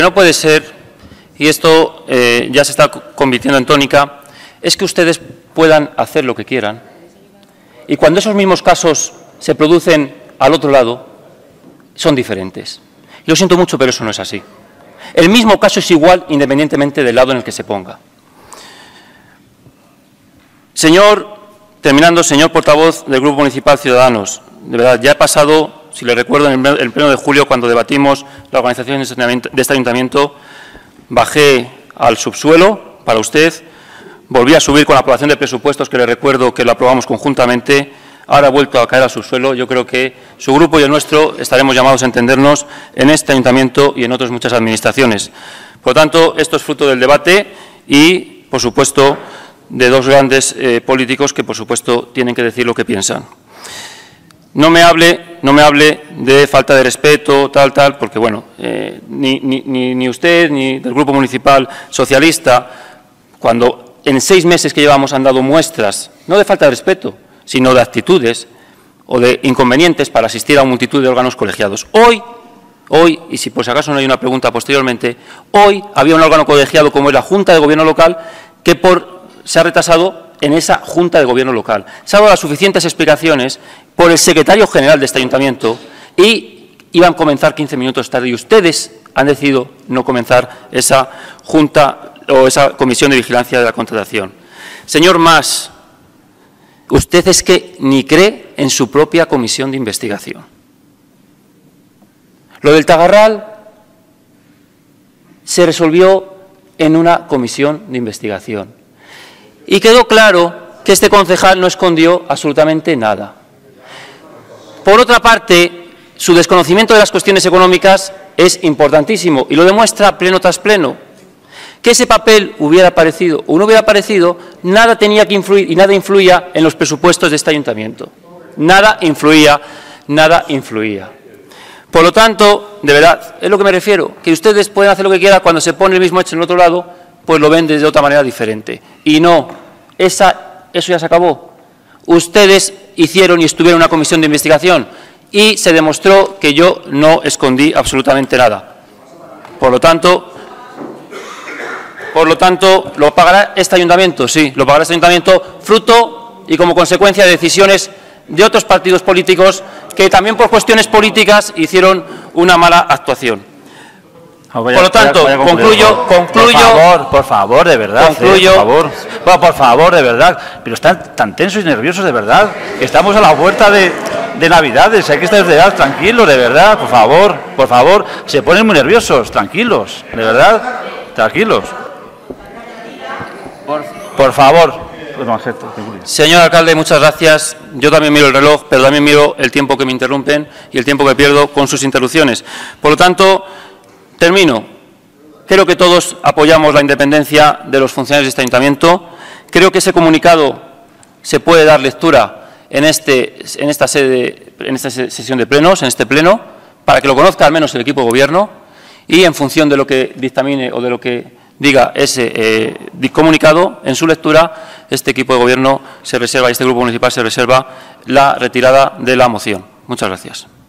No puede ser, y esto ya se está convirtiendo en tónica, es que ustedes puedan hacer lo que quieran y cuando esos mismos casos se producen al otro lado, son diferentes. Y lo siento mucho, pero eso no es así. El mismo caso es igual independientemente del lado en el que se ponga. Terminando, señor portavoz del Grupo Municipal Ciudadanos, de verdad, ya he pasado, si le recuerdo, en el pleno de julio, cuando debatimos la organización de este ayuntamiento, bajé al subsuelo para usted, volví a subir con la aprobación de presupuestos, que le recuerdo que lo aprobamos conjuntamente, ahora ha vuelto a caer al subsuelo. Yo creo que su grupo y el nuestro estaremos llamados a entendernos en este ayuntamiento y en otras muchas administraciones. Por lo tanto, esto es fruto del debate y, por supuesto, de dos grandes políticos que, por supuesto, tienen que decir lo que piensan. No me hable de falta de respeto, tal, porque, bueno, ni usted ni del Grupo Municipal Socialista, cuando en 6 meses que llevamos han dado muestras, no de falta de respeto, sino de actitudes o de inconvenientes para asistir a multitud de órganos colegiados. Hoy, y si por si acaso no hay una pregunta posteriormente, hoy había un órgano colegiado como es la Junta de Gobierno Local que se ha retrasado en esa Junta de Gobierno Local. Se han dado las suficientes explicaciones por el secretario general de este ayuntamiento y iban a comenzar 15 minutos tarde y ustedes han decidido no comenzar esa Junta o esa Comisión de Vigilancia de la Contratación. Señor Mas, usted es que ni cree en su propia comisión de investigación. Lo del Tagarral se resolvió en una comisión de investigación. Y quedó claro que este concejal no escondió absolutamente nada. Por otra parte, su desconocimiento de las cuestiones económicas es importantísimo y lo demuestra pleno tras pleno. Que ese papel hubiera aparecido o no hubiera aparecido, nada tenía que influir y nada influía en los presupuestos de este ayuntamiento. Nada influía. Por lo tanto, de verdad, es lo que me refiero, que ustedes pueden hacer lo que quieran cuando se pone el mismo hecho en el otro lado, pues lo ven de otra manera diferente. Y no, eso ya se acabó. Ustedes hicieron y estuvieron en una comisión de investigación y se demostró que yo no escondí absolutamente nada. Por lo tanto, ¿lo pagará este ayuntamiento? Sí, lo pagará este ayuntamiento, fruto y como consecuencia de decisiones de otros partidos políticos que también por cuestiones políticas hicieron una mala actuación. Por lo tanto, concluyo. Por favor, de verdad. Concluyo. Por favor, de verdad. Pero están tan tensos y nerviosos, de verdad. Estamos a la puerta de Navidades. Hay que estar de verdad tranquilos, de verdad. Por favor. Se ponen muy nerviosos. Tranquilos, de verdad. Tranquilos. Por favor. Señor alcalde, muchas gracias. Yo también miro el reloj, pero también miro el tiempo que me interrumpen y el tiempo que pierdo con sus interrupciones. Por lo tanto, termino. Creo que todos apoyamos la independencia de los funcionarios de este ayuntamiento. Creo que ese comunicado se puede dar lectura en esta sesión de plenos, en este pleno, para que lo conozca al menos el equipo de gobierno y en función de lo que dictamine o de lo que diga ese comunicado, en su lectura, este equipo de gobierno se reserva y este grupo municipal se reserva la retirada de la moción. Muchas gracias.